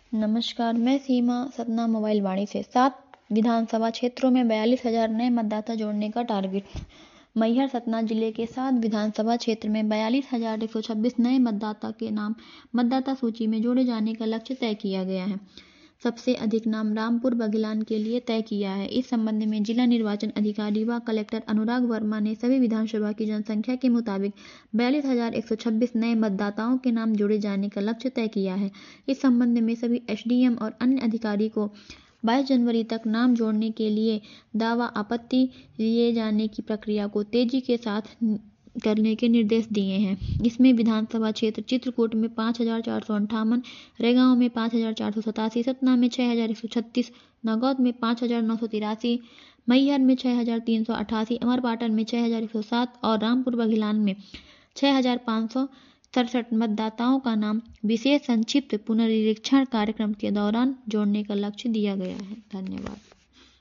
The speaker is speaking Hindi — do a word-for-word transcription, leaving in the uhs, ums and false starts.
नमस्कार, मैं सीमा सतना मोबाइल वाणी से। सात विधानसभा क्षेत्रों में बयालीस हजार नए मतदाता जोड़ने का टारगेट। मैहर सतना जिले के सात विधानसभा क्षेत्र में बयालीस हजार एक सौ छब्बीस नए मतदाता के नाम मतदाता सूची में जोड़े जाने का लक्ष्य तय किया गया है। सबसे अधिक नाम रामपुर बघेलान के लिए तय किया है। इस संबंध में जिला निर्वाचन अधिकारी व कलेक्टर अनुराग वर्मा ने सभी विधानसभा की जनसंख्या के मुताबिक बयालीस हजार एक सौ छब्बीस नए मतदाताओं के नाम जोड़े जाने का लक्ष्य तय किया है। इस संबंध में सभी एसडीएम और अन्य अधिकारी को बाईस जनवरी तक नाम जोड़ने के लिए दावा आपत्ति लिए जाने की प्रक्रिया को तेजी के साथ करने के निर्देश दिए हैं। इसमें विधानसभा क्षेत्र चित्रकूट में पाँच हजार चार सौ अंठावन, रेगांव में पाँच हजार चार सौ सतासी, सतना में छः हजार एक सौ छत्तीस, नागौद में पाँच हजार नौ सौ तिरासी, मैहर में छः हजार तीन सौ अठासी, अमरपाटन में छः हजार एक सौ सात और रामपुर बघेलान में छः हजार पाँच सौ सड़सठ मतदाताओं का नाम विशेष संक्षिप्त पुनरीक्षण कार्यक्रम के दौरान जोड़ने का लक्ष्य दिया गया है। धन्यवाद।